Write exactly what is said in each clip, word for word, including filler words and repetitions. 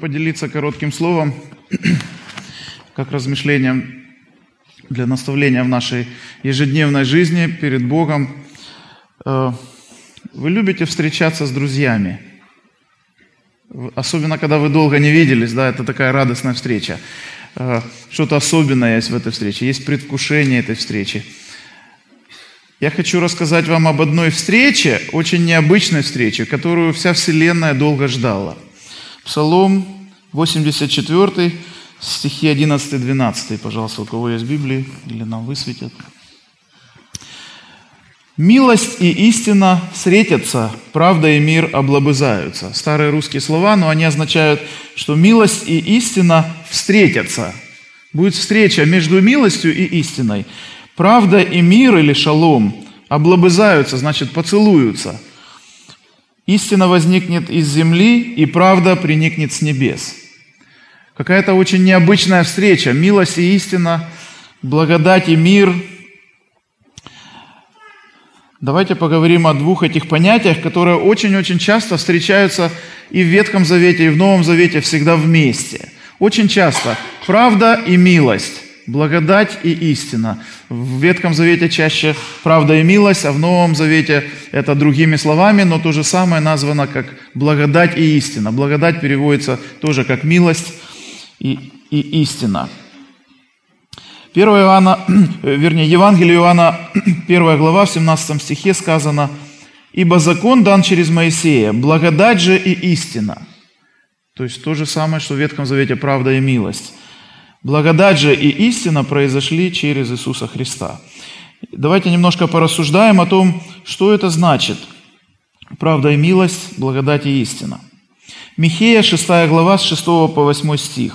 поделиться коротким словом, как размышлением для наставления в нашей ежедневной жизни перед Богом. Вы любите встречаться с друзьями? Особенно, когда вы долго не виделись, да, это такая радостная встреча. Что-то особенное есть в этой встрече, есть предвкушение этой встречи. Я хочу рассказать вам об одной встрече, очень необычной встрече, которую вся Вселенная долго ждала. Псалом восемьдесят четыре, стихи одиннадцать-двенадцать, пожалуйста, у кого есть Библии, или нам высветят. «Милость и истина встретятся, правда и мир облобызаются». Старые русские слова, но они означают, что милость и истина встретятся. Будет встреча между милостью и истиной. Правда и мир, или шалом, облобызаются, значит, поцелуются. Истина возникнет из земли, и правда приникнет с небес. Какая-то очень необычная встреча. Милость и истина, благодать и мир. Давайте поговорим о двух этих понятиях, которые очень-очень часто встречаются и в Ветхом Завете, и в Новом Завете всегда вместе. Очень часто правда и милость, благодать и истина. В Ветхом Завете чаще правда и милость, а в Новом Завете это другими словами, но то же самое названо как благодать и истина. Благодать переводится тоже как милость и, и истина. первое Иоанна, вернее, Евангелие Иоанна, первая глава, в семнадцатом стихе сказано: «Ибо закон дан через Моисея, благодать же и истина». То есть то же самое, что в Ветхом Завете правда и милость. Благодать же и истина произошли через Иисуса Христа. Давайте немножко порассуждаем о том, что это значит. Правда и милость, благодать и истина. Михея, шестая глава, с шестого по восьмой стих.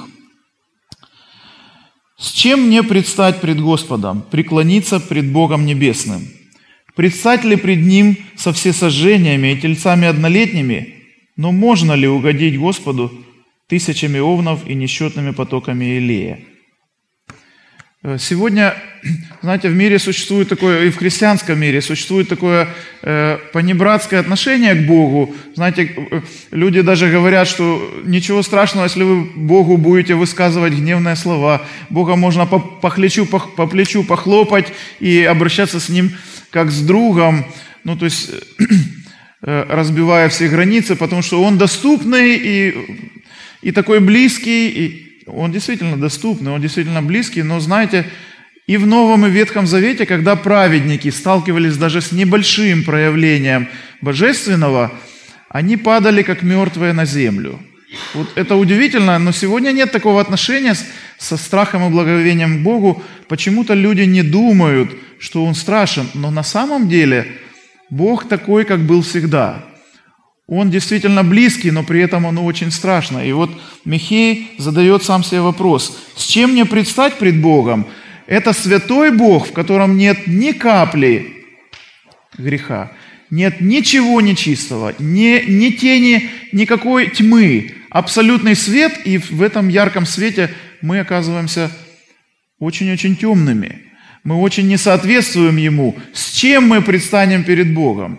«С чем мне предстать пред Господом, преклониться пред Богом Небесным? Предстать ли пред Ним со всесожжениями и тельцами однолетними? Но можно ли угодить Господу тысячами овнов и несчетными потоками Илея?» Сегодня, знаете, в мире существует такое, и в христианском мире существует такое э, понебратское отношение к Богу. Знаете, люди даже говорят, что ничего страшного, если вы Богу будете высказывать гневные слова. Бога можно по, по, плечу, по, по плечу похлопать и обращаться с Ним как с другом. Ну, то есть, э, разбивая все границы, потому что Он доступный и, и такой близкий, и Он действительно доступный, Он действительно близкий, но знаете, и в Новом и Ветхом Завете, когда праведники сталкивались даже с небольшим проявлением божественного, они падали как мертвые на землю. Вот это удивительно, но сегодня нет такого отношения со страхом и благоговением к Богу. Почему-то люди не думают, что Он страшен, но на самом деле Бог такой, как был всегда. Он действительно близкий, но при этом Он очень страшный. И вот Михей задает сам себе вопрос: с чем мне предстать пред Богом? Это святой Бог, в котором нет ни капли греха, нет ничего нечистого, ни, ни тени, никакой тьмы, абсолютный свет, и в этом ярком свете мы оказываемся очень-очень темными. Мы очень не соответствуем Ему. С чем мы предстанем перед Богом?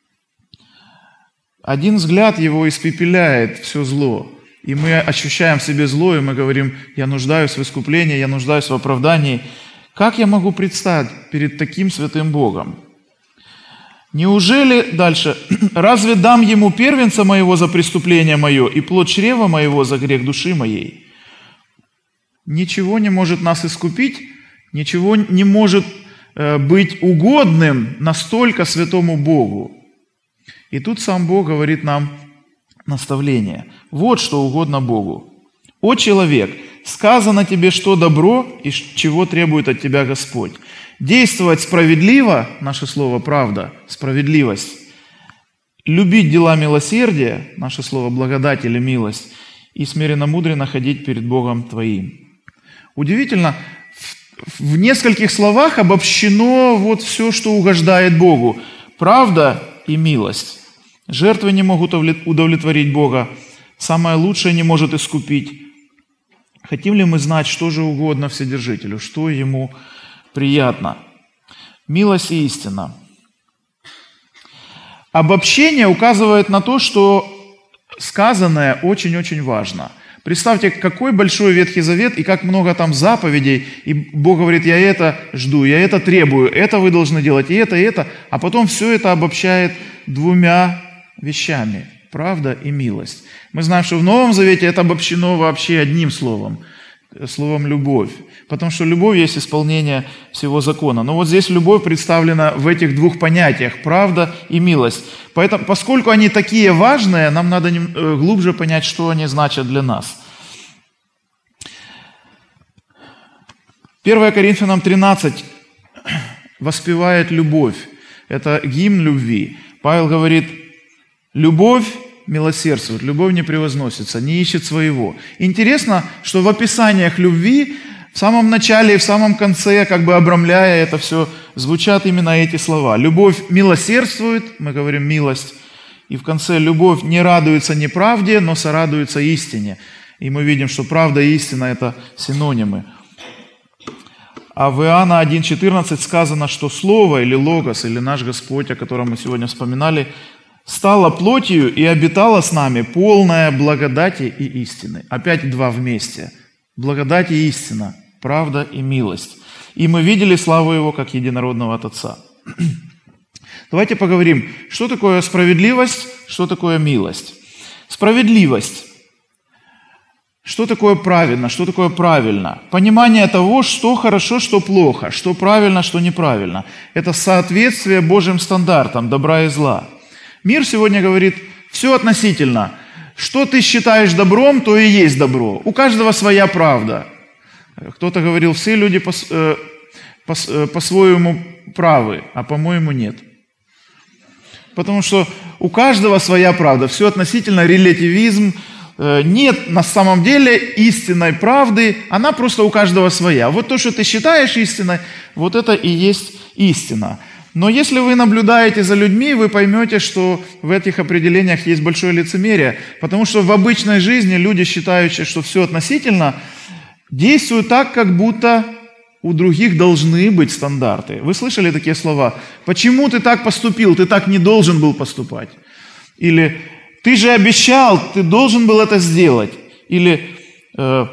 Один взгляд Его испепеляет все зло. И мы ощущаем в себе зло, и мы говорим: я нуждаюсь в искуплении, я нуждаюсь в оправдании. Как я могу предстать перед таким святым Богом? Неужели, дальше, разве дам Ему первенца моего за преступление мое и плод чрева моего за грех души моей? Ничего не может нас искупить, ничего не может быть угодным настолько святому Богу. И тут сам Бог говорит нам наставление. Вот что угодно Богу. «О человек, сказано тебе, что добро и чего требует от тебя Господь. Действовать справедливо», наше слово правда, справедливость, «любить дела милосердия», наше слово благодать или милость, и смиренно-мудренно ходить перед Богом твоим». Удивительно, в нескольких словах обобщено вот все, что угождает Богу. Правда и милость. Жертвы не могут удовлетворить Бога. Самое лучшее не может искупить. Хотим ли мы знать, что же угодно Вседержителю, что Ему приятно? Милость и истина. Обобщение указывает на то, что сказанное очень-очень важно. Представьте, какой большой Ветхий Завет и как много там заповедей, и Бог говорит, я это жду, я это требую, это вы должны делать, и это, и это, а потом все это обобщает двумя вещами – правда и милость. Мы знаем, что в Новом Завете это обобщено вообще одним словом – словом «любовь», потому что любовь есть исполнение всего закона. Но вот здесь любовь представлена в этих двух понятиях – правда и милость. Поэтому, поскольку они такие важные, нам надо глубже понять, что они значат для нас. первое Коринфянам тринадцать воспевает любовь. Это гимн любви. Павел говорит, любовь милосердствует, любовь не превозносится, не ищет своего. Интересно, что в описаниях любви в самом начале и в самом конце, как бы обрамляя это все, звучат именно эти слова. Любовь милосердствует, мы говорим милость, и в конце любовь не радуется неправде, но сорадуется истине. И мы видим, что правда и истина – это синонимы. А в Иоанна один четырнадцать сказано, что Слово или Логос, или наш Господь, о котором мы сегодня вспоминали, стало плотью и обитала с нами, полная благодати и истины. Опять два вместе. Благодать и истина, правда и милость. И мы видели славу Его, как единородного от Отца. Давайте поговорим, что такое справедливость, что такое милость. Справедливость. Что такое правильно, что такое правильно? Понимание того, что хорошо, что плохо, что правильно, что неправильно. Это соответствие Божьим стандартам добра и зла. Мир сегодня говорит, все относительно. Что ты считаешь добром, то и есть добро. У каждого своя правда. Кто-то говорил, все люди по, э, по, э, по-своему правы, а по-моему нет. Потому что у каждого своя правда. Все относительно, релятивизм. Э, нет на самом деле истинной правды, она просто у каждого своя. Вот то, что ты считаешь истиной, вот это и есть истина. Но если вы наблюдаете за людьми, вы поймете, что в этих определениях есть большое лицемерие, потому что в обычной жизни люди, считающие, что все относительно, действуют так, как будто у других должны быть стандарты. Вы слышали такие слова? «Почему ты так поступил? Ты так не должен был поступать». Или «Ты же обещал, ты должен был это сделать». Или э,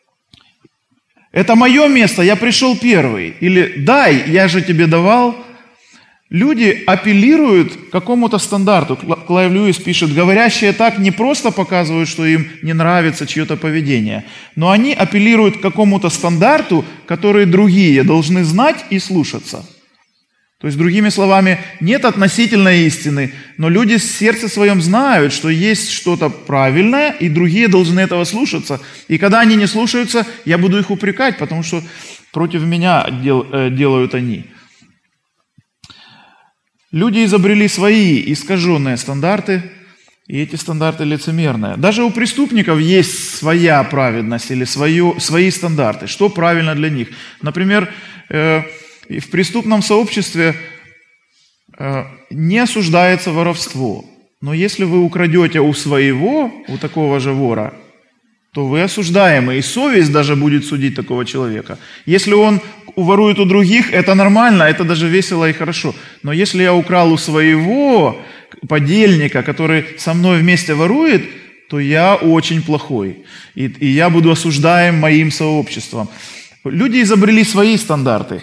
«Это мое место, я пришел первый». Или «Дай, я же тебе давал». Люди апеллируют к какому-то стандарту. Клайв Льюис пишет, говорящие так не просто показывают, что им не нравится чье-то поведение, но они апеллируют к какому-то стандарту, который другие должны знать и слушаться. То есть, другими словами, нет относительной истины, но люди в сердце своем знают, что есть что-то правильное, и другие должны этого слушаться. И когда они не слушаются, я буду их упрекать, потому что против меня дел, э, делают они. Люди изобрели свои искаженные стандарты, и эти стандарты лицемерные. Даже у преступников есть своя праведность или свое, свои стандарты, что правильно для них. Например, э, в преступном сообществе э, не осуждается воровство, но если вы украдете у своего, у такого же вора, то вы осуждаемы, и совесть даже будет судить такого человека. Если он ворует у других, это нормально, это даже весело и хорошо. Но если я украл у своего подельника, который со мной вместе ворует, то я очень плохой, и, и я буду осуждаем моим сообществом. Люди изобрели свои стандарты.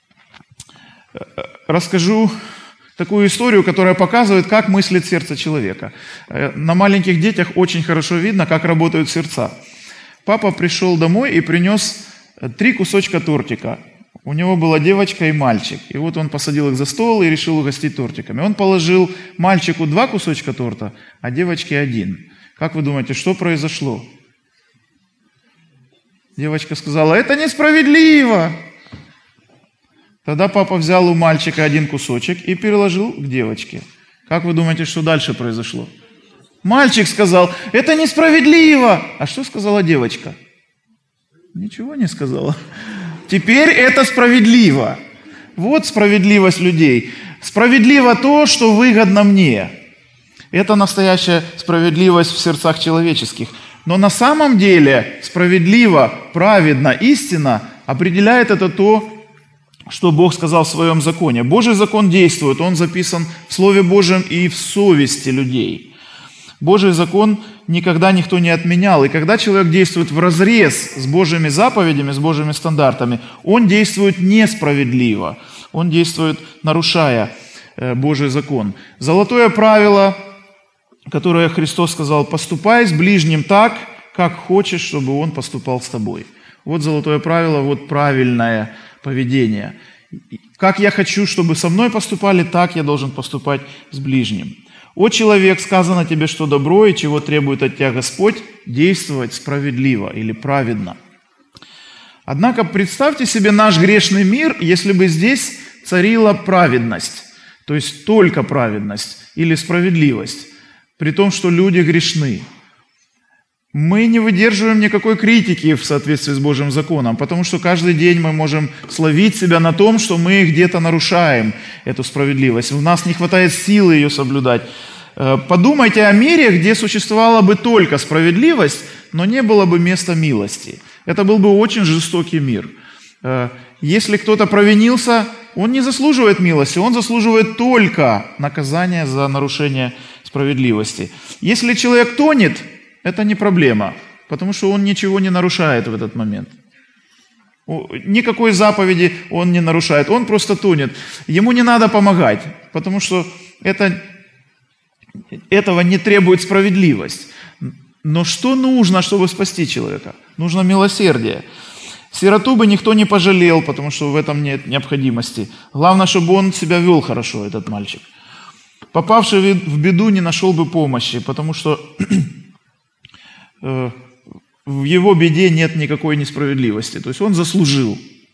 Расскажу такую историю, которая показывает, как мыслит сердце человека. На маленьких детях очень хорошо видно, как работают сердца. Папа пришел домой и принес три кусочка тортика. У него была девочка и мальчик. И вот он посадил их за стол и решил угостить тортиками. Он положил мальчику два кусочка торта, а девочке один. Как вы думаете, что произошло? Девочка сказала, это несправедливо. Тогда папа взял у мальчика один кусочек и переложил к девочке. Как вы думаете, что дальше произошло? Мальчик сказал, это несправедливо. А что сказала девочка? Ничего не сказала. Теперь это справедливо. Вот справедливость людей. Справедливо то, что выгодно мне. Это настоящая справедливость в сердцах человеческих. Но на самом деле справедливо, праведно, истинно определяет это то, что Бог сказал в своем законе. Божий закон действует, он записан в Слове Божьем и в совести людей. Божий закон никогда никто не отменял. И когда человек действует вразрез с Божьими заповедями, с Божьими стандартами, он действует несправедливо. Он действует, нарушая Божий закон. Золотое правило, которое Христос сказал: «Поступай с ближним так, как хочешь, чтобы он поступал с тобой». Вот золотое правило, вот правильное поведение. Как я хочу, чтобы со мной поступали, так я должен поступать с ближним. «О человек, сказано тебе, что добро, и чего требует от тебя Господь, действовать справедливо» или праведно. Однако представьте себе наш грешный мир, если бы здесь царила праведность, то есть только праведность или справедливость, при том, что люди грешны. Мы не выдерживаем никакой критики в соответствии с Божьим законом, потому что каждый день мы можем словить себя на том, что мы где-то нарушаем эту справедливость. У нас не хватает силы ее соблюдать. Подумайте о мире, где существовала бы только справедливость, но не было бы места милости. Это был бы очень жестокий мир. Если кто-то провинился, он не заслуживает милости, он заслуживает только наказания за нарушение справедливости. Если человек тонет, это не проблема, потому что он ничего не нарушает в этот момент. Никакой заповеди он не нарушает, он просто тонет. Ему не надо помогать, потому что это, этого не требует справедливость. Но что нужно, чтобы спасти человека? Нужно милосердие. Сироту бы никто не пожалел, потому что в этом нет необходимости. Главное, чтобы он себя вел хорошо, этот мальчик. Попавший в беду не нашел бы помощи, потому что в его беде нет никакой несправедливости. То есть он заслужил.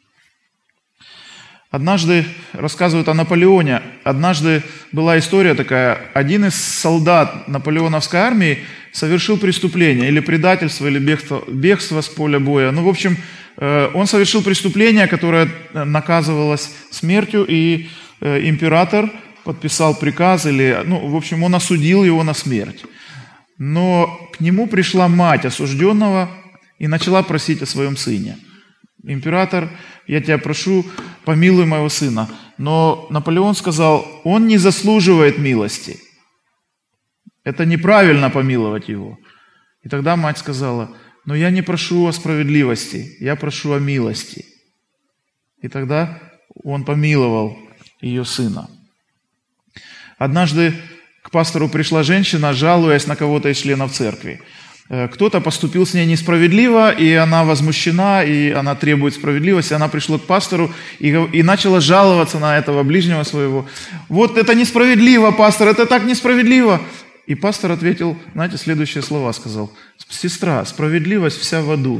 Однажды, рассказывают о Наполеоне, однажды была история такая, один из солдат наполеоновской армии совершил преступление, или предательство, или бегство, бегство с поля боя. Ну, в общем, он совершил преступление, которое наказывалось смертью, и император подписал приказ, или, ну, в общем, он осудил его на смерть. Но к нему пришла мать осужденного и начала просить о своем сыне. «Император, я тебя прошу, помилуй моего сына». Но Наполеон сказал: «Он не заслуживает милости. Это неправильно помиловать его». И тогда мать сказала: «Но я не прошу о справедливости, я прошу о милости». И тогда он помиловал ее сына. Однажды к пастору пришла женщина, жалуясь на кого-то из членов церкви. Кто-то поступил с ней несправедливо, и она возмущена, и она требует справедливости. Она пришла к пастору и, и начала жаловаться на этого ближнего своего. «Вот это несправедливо, пастор, это так несправедливо». И пастор ответил, знаете, следующие слова сказал: «Сестра, справедливость вся в аду.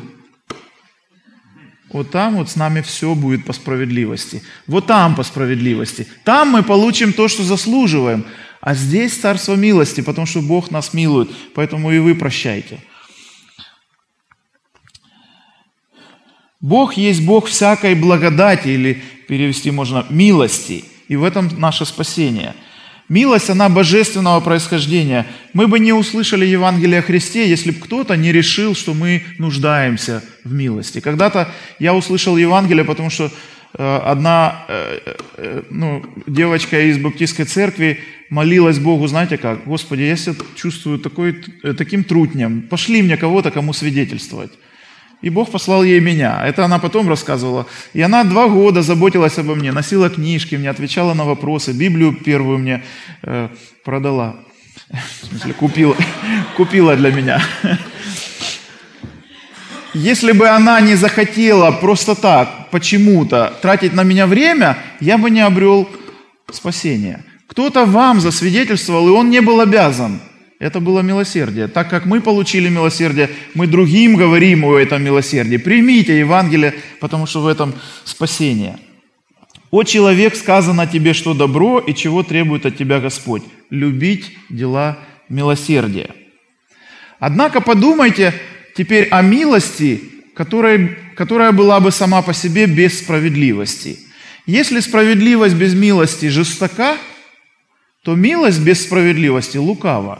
Вот там вот с нами все будет по справедливости. Вот там по справедливости. Там мы получим то, что заслуживаем. А здесь царство милости, потому что Бог нас милует, поэтому и вы прощайте». Бог есть Бог всякой благодати, или перевести можно милости, и в этом наше спасение. Милость, она божественного происхождения. Мы бы не услышали Евангелие о Христе, если бы кто-то не решил, что мы нуждаемся в милости. Когда-то я услышал Евангелие, потому что одна ну, девочка из баптистской церкви молилась Богу, знаете как: «Господи, я себя чувствую такой, таким трутнем, пошли мне кого-то, кому свидетельствовать». И Бог послал ей меня. Это она потом рассказывала. И она два года заботилась обо мне, носила книжки, мне отвечала на вопросы, Библию первую мне э, продала. В смысле, купила, купила для меня. Если бы она не захотела просто так, почему-то, тратить на меня время, я бы не обрел спасения. Кто-то вам засвидетельствовал, и он не был обязан. Это было милосердие. Так как мы получили милосердие, мы другим говорим о этом милосердии. Примите Евангелие, потому что в этом спасение. «О человек, сказано тебе, что добро, и чего требует от тебя Господь: любить дела милосердия». Однако подумайте теперь о милости, которая, которая была бы сама по себе без справедливости. Если справедливость без милости жестока, то милость без справедливости лукава.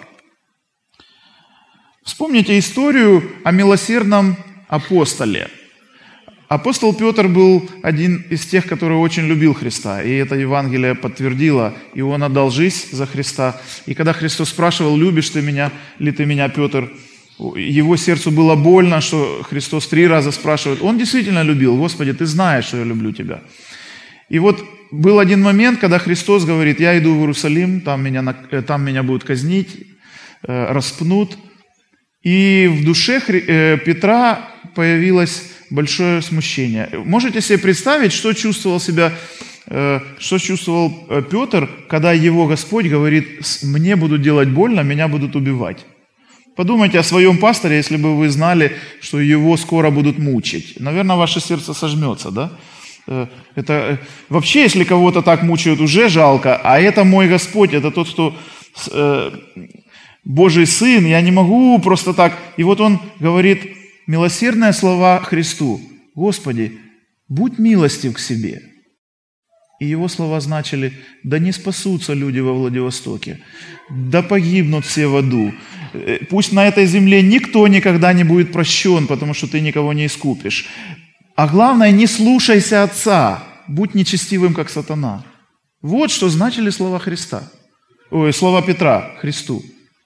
Вспомните историю о милосердном апостоле. Апостол Петр был один из тех, который очень любил Христа, и это Евангелие подтвердило, и он отдал жизнь за Христа. И когда Христос спрашивал, любишь ты меня, ли ты меня, Петр, его сердцу было больно, что Христос три раза спрашивает. Он действительно любил. Господи, ты знаешь, что я люблю тебя. И вот был один момент, когда Христос говорит, я иду в Иерусалим, там меня, там меня будут казнить, распнут. И в душе Петра появилось большое смущение. Можете себе представить, что чувствовал себя, что чувствовал Петр, когда его Господь говорит, мне будут делать больно, меня будут убивать. Подумайте о своем пасторе, если бы вы знали, что его скоро будут мучить. Наверное, ваше сердце сожмется, да? Это вообще, если кого-то так мучают, уже жалко, а это мой Господь, это тот, кто э, Божий Сын, я не могу просто так. И вот он говорит милосердные слова Христу: Господи, будь милостив к себе. И его слова значили: да не спасутся люди во Владивостоке, да погибнут все в аду. Пусть на этой земле никто никогда не будет прощен, потому что ты никого не искупишь. А главное, не слушайся Отца, будь нечестивым, как сатана. Вот что значили слова Христа, ой, слова Петра Христу.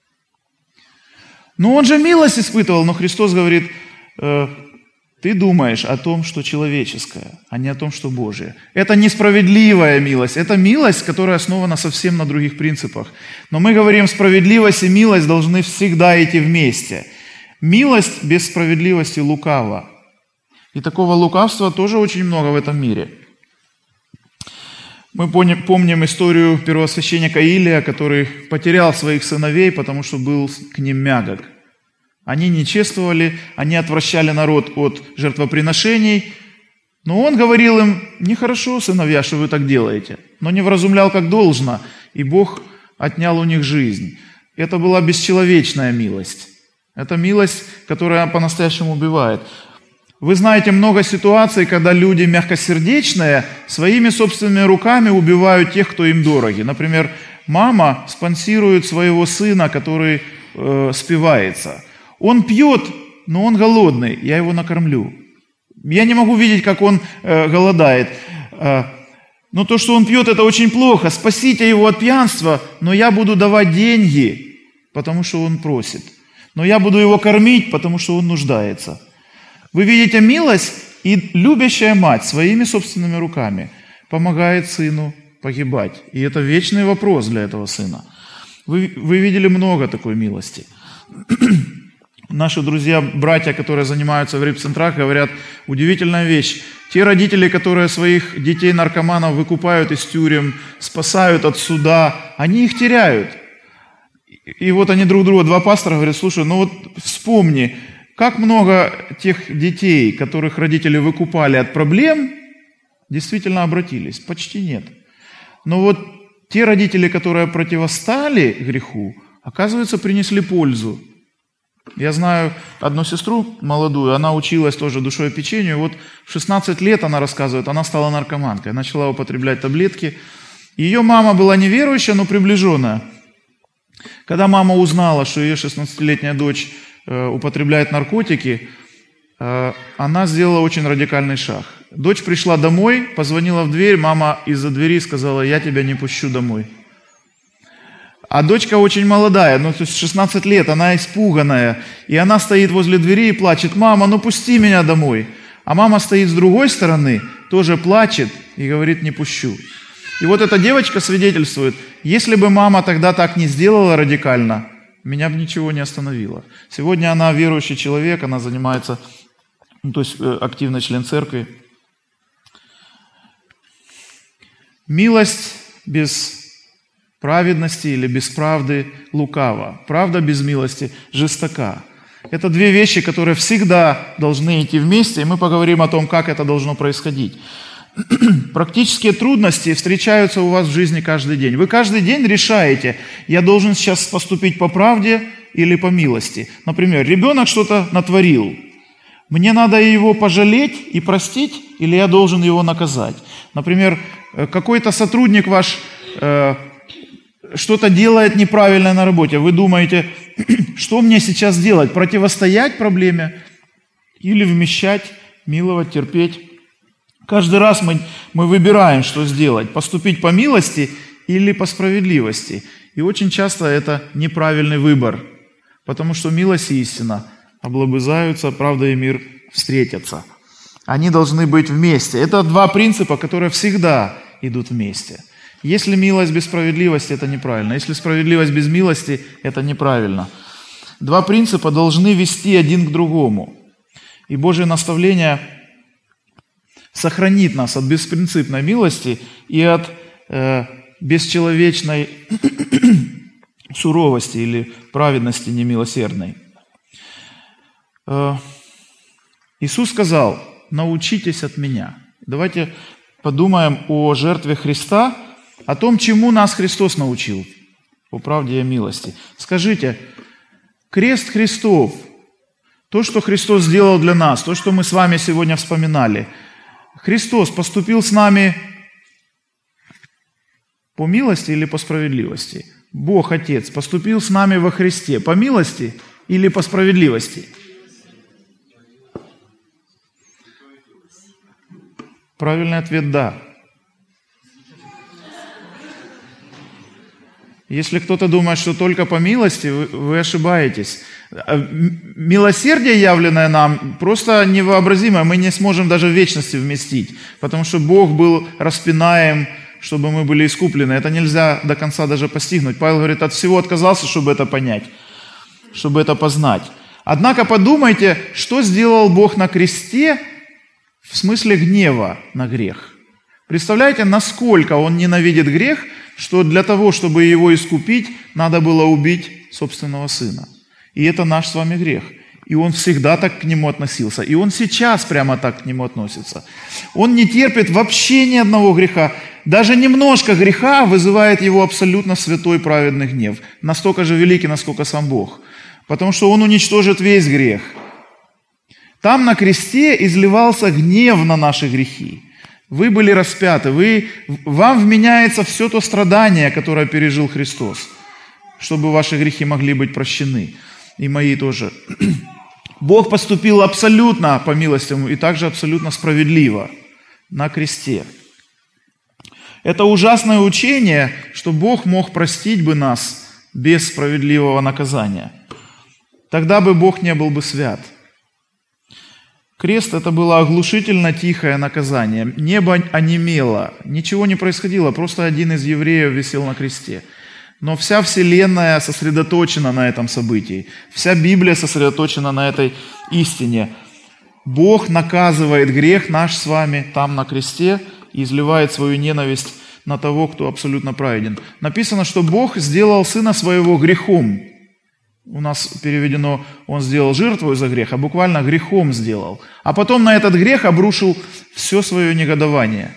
Но он же милость испытывал, но Христос говорит, э, ты думаешь о том, что человеческое, а не о том, что Божие. Это несправедливая милость, это милость, которая основана совсем на других принципах. Но мы говорим, справедливость и милость должны всегда идти вместе. Милость без справедливости лукава. И такого лукавства тоже очень много в этом мире. Мы помним историю первосвященника Илия, который потерял своих сыновей, потому что был к ним мягок. Они не чествовали, они отвращали народ от жертвоприношений, но он говорил им: нехорошо, сыновья, что вы так делаете, но не вразумлял как должно, и Бог отнял у них жизнь. Это была бесчеловечная милость. Это милость, которая по-настоящему убивает. Вы знаете много ситуаций, когда люди мягкосердечные своими собственными руками убивают тех, кто им дороги. Например, мама спонсирует своего сына, который э, спивается. Он пьет, но он голодный, я его накормлю. Я не могу видеть, как он э, голодает. Э, но то, что он пьет, это очень плохо. Спасите его от пьянства, но я буду давать деньги, потому что он просит. Но я буду его кормить, потому что он нуждается. Вы видите милость, и любящая мать своими собственными руками помогает сыну погибать. И это вечный вопрос для этого сына. Вы, вы видели много такой милости. Наши друзья, братья, которые занимаются в репцентрах, говорят, удивительная вещь. Те родители, которые своих детей-наркоманов выкупают из тюрем, спасают от суда, они их теряют. И вот они друг другу, два пастора говорят, слушай, ну вот вспомни, как много тех детей, которых родители выкупали от проблем, действительно обратились? Почти нет. Но вот те родители, которые противостали греху, оказывается, принесли пользу. Я знаю одну сестру молодую, она училась тоже душоопечению, вот в шестнадцать лет, она рассказывает, она стала наркоманкой, начала употреблять таблетки. Ее мама была неверующая, но приближенная. Когда мама узнала, что ее шестнадцатилетняя дочь э, употребляет наркотики, э, она сделала очень радикальный шаг. Дочь пришла домой, позвонила в дверь, мама из-за двери сказала, я тебя не пущу домой. А дочка очень молодая, ну то есть шестнадцать лет, она испуганная, и она стоит возле двери и плачет, мама, ну пусти меня домой. А мама стоит с другой стороны, тоже плачет и говорит, не пущу. И вот эта девочка свидетельствует, если бы мама тогда так не сделала радикально, меня бы ничего не остановило. Сегодня она верующий человек, она занимается, ну, то есть активный член церкви. Милость без праведности или без правды лукава. Правда без милости жестока. Это две вещи, которые всегда должны идти вместе, и мы поговорим о том, как это должно происходить. Практические трудности встречаются у вас в жизни каждый день. Вы каждый день решаете, я должен сейчас поступить по правде или по милости. Например, ребенок что-то натворил. Мне надо его пожалеть и простить, или я должен его наказать? Например, какой-то сотрудник ваш э, что-то делает неправильно на работе. Вы думаете, что мне сейчас делать? Противостоять проблеме или вмещать миловать, терпеть. Каждый раз мы, мы выбираем, что сделать, поступить по милости или по справедливости. И очень часто это неправильный выбор, потому что милость и истина облобызаются, правда и мир встретятся. Они должны быть вместе. Это два принципа, которые всегда идут вместе. Если милость без справедливости, это неправильно. Если справедливость без милости, это неправильно. Два принципа должны вести один к другому. И Божье наставление сохранит нас от беспринципной милости и от э, бесчеловечной суровости или праведности немилосердной. Э, Иисус сказал: научитесь от меня. Давайте подумаем о жертве Христа, о том, чему нас Христос научил, о правде и о милости. Скажите, крест Христов, то, что Христос сделал для нас, то, что мы с вами сегодня вспоминали, Христос поступил с нами по милости или по справедливости? Бог Отец поступил с нами во Христе по милости или по справедливости? Правильный ответ – да. Если кто-то думает, что только по милости, вы, вы ошибаетесь. Милосердие, явленное нам, просто невообразимое. Мы не сможем даже в вечности вместить, потому что Бог был распинаем, чтобы мы были искуплены. Это нельзя до конца даже постигнуть. Павел говорит, от всего отказался, чтобы это понять, чтобы это познать. Однако подумайте, что сделал Бог на кресте в смысле гнева на грех. Представляете, насколько Он ненавидит грех, что для того, чтобы его искупить, надо было убить собственного Сына. И это наш с вами грех. И Он всегда так к нему относился. И Он сейчас прямо так к нему относится. Он не терпит вообще ни одного греха. Даже немножко греха вызывает Его абсолютно святой праведный гнев. Настолько же великий, насколько сам Бог. Потому что Он уничтожит весь грех. Там на кресте изливался гнев на наши грехи. Вы были распяты, вы, вам вменяется все то страдание, которое пережил Христос, чтобы ваши грехи могли быть прощены, и мои тоже. Бог поступил абсолютно по милости Ему и также абсолютно справедливо на кресте. Это ужасное учение, что Бог мог простить бы нас без справедливого наказания. Тогда бы Бог не был бы свят. Крест – это было оглушительно тихое наказание. Небо онемело, ничего не происходило, просто один из евреев висел на кресте. Но вся вселенная сосредоточена на этом событии. Вся Библия сосредоточена на этой истине. Бог наказывает грех наш с вами там на кресте и изливает свою ненависть на того, кто абсолютно праведен. Написано, что Бог сделал Сына Своего грехом. У нас переведено, Он сделал жертву за грех, а буквально грехом сделал. А потом на этот грех обрушил все свое негодование.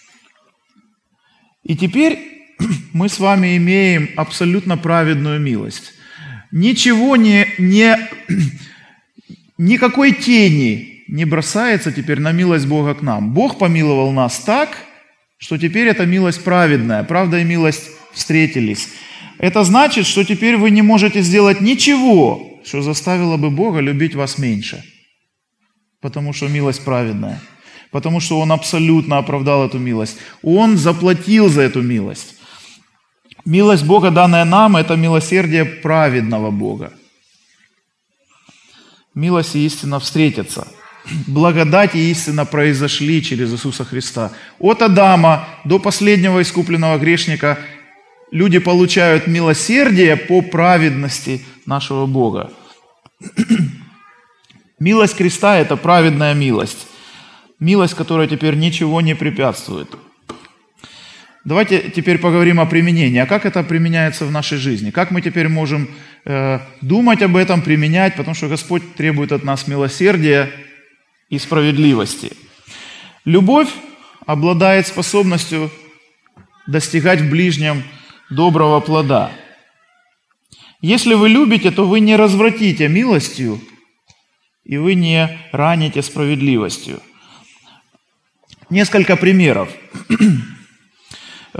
И теперь мы с вами имеем абсолютно праведную милость. Ничего не, не, никакой тени не бросается теперь на милость Бога к нам. Бог помиловал нас так, что теперь эта милость праведная. Правда и милость встретились. Это значит, что теперь вы не можете сделать ничего, что заставило бы Бога любить вас меньше. Потому что милость праведная. Потому что Он абсолютно оправдал эту милость. Он заплатил за эту милость. Милость Бога, данная нам, это милосердие праведного Бога. Милость и истина встретятся. Благодать и истина произошли через Иисуса Христа. От Адама до последнего искупленного грешника люди получают милосердие по праведности нашего Бога. Милость креста – это праведная милость. Милость, которая теперь ничего не препятствует. Давайте теперь поговорим о применении. А как это применяется в нашей жизни? Как мы теперь можем э, думать об этом, применять? Потому что Господь требует от нас милосердия и справедливости. Любовь обладает способностью достигать в ближнем доброго плода. Если вы любите, то вы не развратите милостью, и вы не раните справедливостью. Несколько примеров.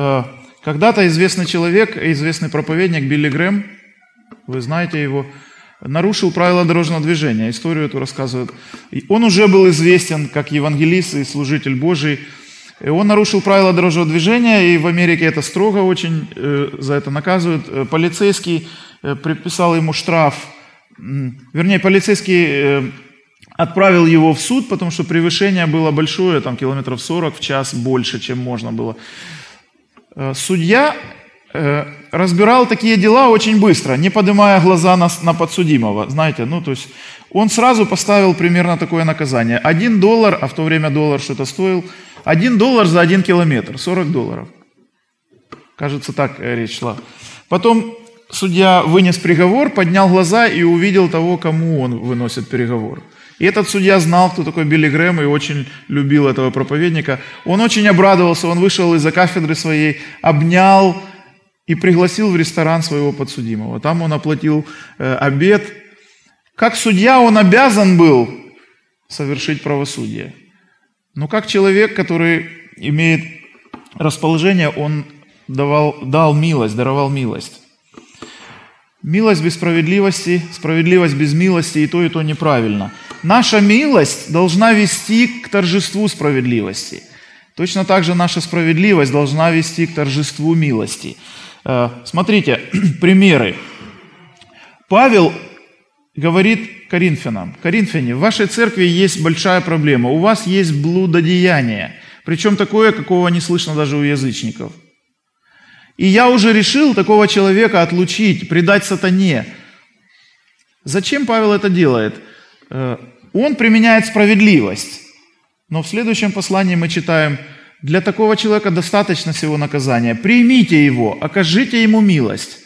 Когда-то известный человек, известный проповедник Билли Грэм, вы знаете его, нарушил правила дорожного движения. Историю эту рассказывают. И он уже был известен как евангелист и служитель Божий. И он нарушил правила дорожного движения, и в Америке это строго очень, э, за это наказывают. Э, полицейский э, предписал ему штраф. Вернее, полицейский э, отправил его в суд, потому что превышение было большое, там километров сорок в час, больше, чем можно было. Э, судья э, разбирал такие дела очень быстро, не поднимая глаза на, на подсудимого. Знаете, ну то есть он сразу поставил примерно такое наказание. Один доллар, а в то время доллар что-то стоил, один доллар за один километр, сорок долларов. Кажется, так речь шла. Потом судья вынес приговор, поднял глаза и увидел того, кому он выносит приговор. И этот судья знал, кто такой Билли Грэм, и очень любил этого проповедника. Он очень обрадовался, он вышел из-за кафедры своей, обнял и пригласил в ресторан своего подсудимого. Там он оплатил э, обед. Как судья он обязан был совершить правосудие. Но как человек, который имеет расположение, он давал, дал милость, даровал милость. Милость без справедливости, справедливость без милости, и то, и то неправильно. Наша милость должна вести к торжеству справедливости. Точно так же наша справедливость должна вести к торжеству милости. Смотрите, примеры. Павел говорит Коринфянам: Коринфяне, в вашей церкви есть большая проблема. У вас есть блудодеяние, причем такое, какого не слышно даже у язычников. И я уже решил такого человека отлучить, предать сатане. Зачем Павел это делает? Он применяет справедливость. Но в следующем послании мы читаем: для такого человека достаточно всего наказания. Примите его, окажите ему милость.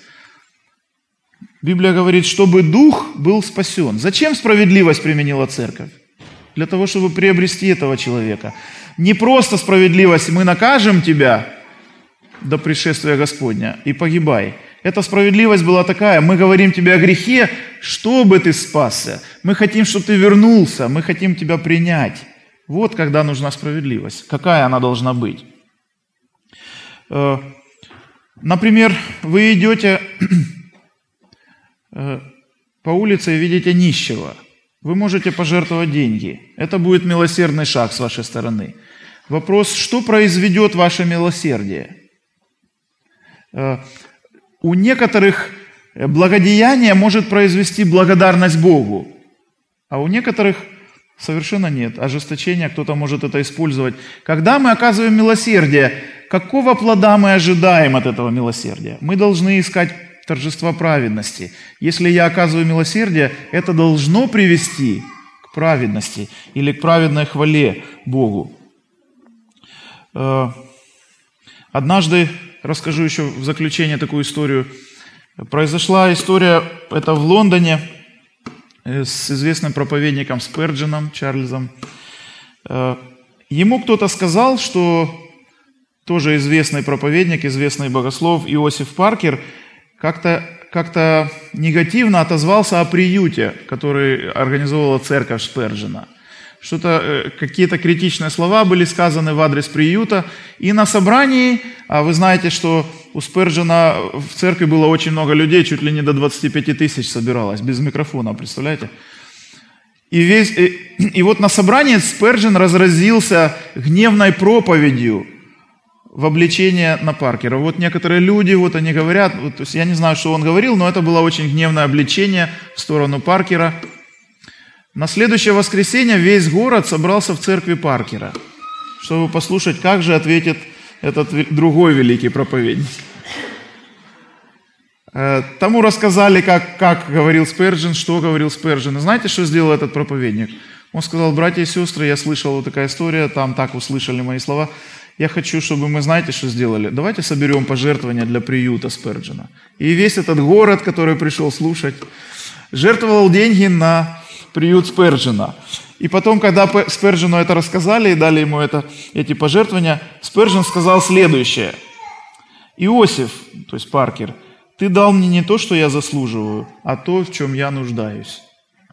Библия говорит, чтобы дух был спасен. Зачем справедливость применила церковь? Для того, чтобы приобрести этого человека. Не просто справедливость: мы накажем тебя до пришествия Господня и погибай. Эта справедливость была такая: мы говорим тебе о грехе, чтобы ты спасся. Мы хотим, чтобы ты вернулся, мы хотим тебя принять. Вот когда нужна справедливость. Какая она должна быть? Например, вы идете по улице и видите нищего. Вы можете пожертвовать деньги. Это будет милосердный шаг с вашей стороны. Вопрос: что произведет ваше милосердие? У некоторых благодеяние может произвести благодарность Богу, а у некоторых совершенно нет. Ожесточение, кто-то может это использовать. Когда мы оказываем милосердие, какого плода мы ожидаем от этого милосердия? Мы должны искать торжества праведности. Если я оказываю милосердие, это должно привести к праведности или к праведной хвале Богу. Однажды, расскажу еще в заключение такую историю. Произошла история, это в Лондоне, с известным проповедником Сперджином, Чарльзом. Ему кто-то сказал, что тоже известный проповедник, известный богослов Иосиф Паркер как-то как-то негативно отозвался о приюте, который организовывала церковь Сперджина. Что-то, какие-то критичные слова были сказаны в адрес приюта. И на собрании, а вы знаете, что у Сперджина в церкви было очень много людей, чуть ли не до двадцати пяти тысяч собиралось, без микрофона, представляете? И, весь, и, и вот на собрании Сперджин разразился гневной проповедью в обличение на Паркера. Вот некоторые люди, вот они говорят, вот, то есть я не знаю, что он говорил, но это было очень гневное обличение в сторону Паркера. На следующее воскресенье весь город собрался в церкви Паркера, чтобы послушать, как же ответит этот другой великий проповедник. Тому рассказали, как, как говорил Сперджин, что говорил Сперджин. И знаете, что сделал этот проповедник? Он сказал: братья и сестры, я слышал вот такая история, там так услышали мои слова. Я хочу, чтобы мы, знаете, что сделали? Давайте соберем пожертвования для приюта Сперджина. И весь этот город, который пришел слушать, жертвовал деньги на приют Сперджина. И потом, когда Сперджину это рассказали и дали ему это, эти пожертвования, Сперджин сказал следующее: Иосиф, то есть Паркер, ты дал мне не то, что я заслуживаю, а то, в чем я нуждаюсь.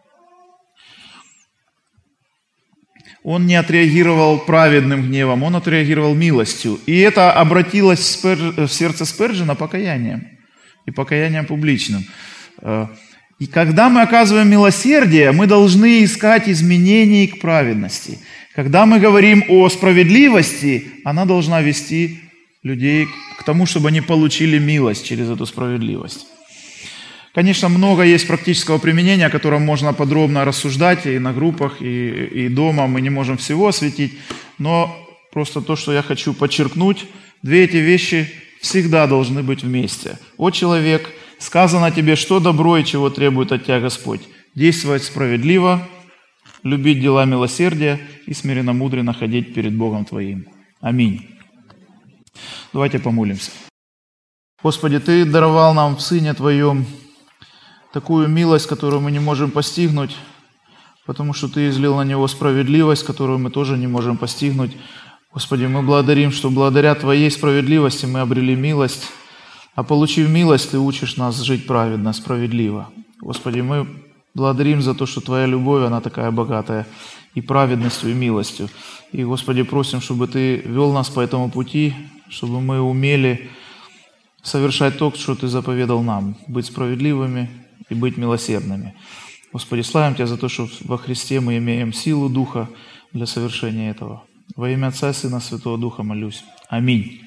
Он не отреагировал праведным гневом, он отреагировал милостью. И это обратилось в сердце Сперджина покаянием. И покаянием публичным. И когда мы оказываем милосердие, мы должны искать изменений к праведности. Когда мы говорим о справедливости, она должна вести людей к тому, чтобы они получили милость через эту справедливость. Конечно, много есть практического применения, о котором можно подробно рассуждать и на группах, и, и дома. Мы не можем всего осветить, но просто то, что я хочу подчеркнуть, две эти вещи всегда должны быть вместе. О, человек, сказано тебе, что добро и чего требует от тебя Господь. Действовать справедливо, любить дела милосердия и смиренно-мудренно ходить перед Богом твоим. Аминь. Давайте помолимся. Господи, Ты даровал нам в Сыне Твоем такую милость, которую мы не можем постигнуть, потому что Ты излил на Него справедливость, которую мы тоже не можем постигнуть. Господи, мы благодарим, что благодаря Твоей справедливости мы обрели милость, а получив милость, Ты учишь нас жить праведно, справедливо. Господи, мы благодарим за то, что Твоя любовь, она такая богатая и праведностью, и милостью. И, Господи, просим, чтобы Ты вел нас по этому пути, чтобы мы умели совершать то, что Ты заповедал нам, быть справедливыми и быть милосердными. Господи, славим Тебя за то, что во Христе мы имеем силу Духа для совершения этого. Во имя Отца и Сына Святого Духа молюсь. Аминь.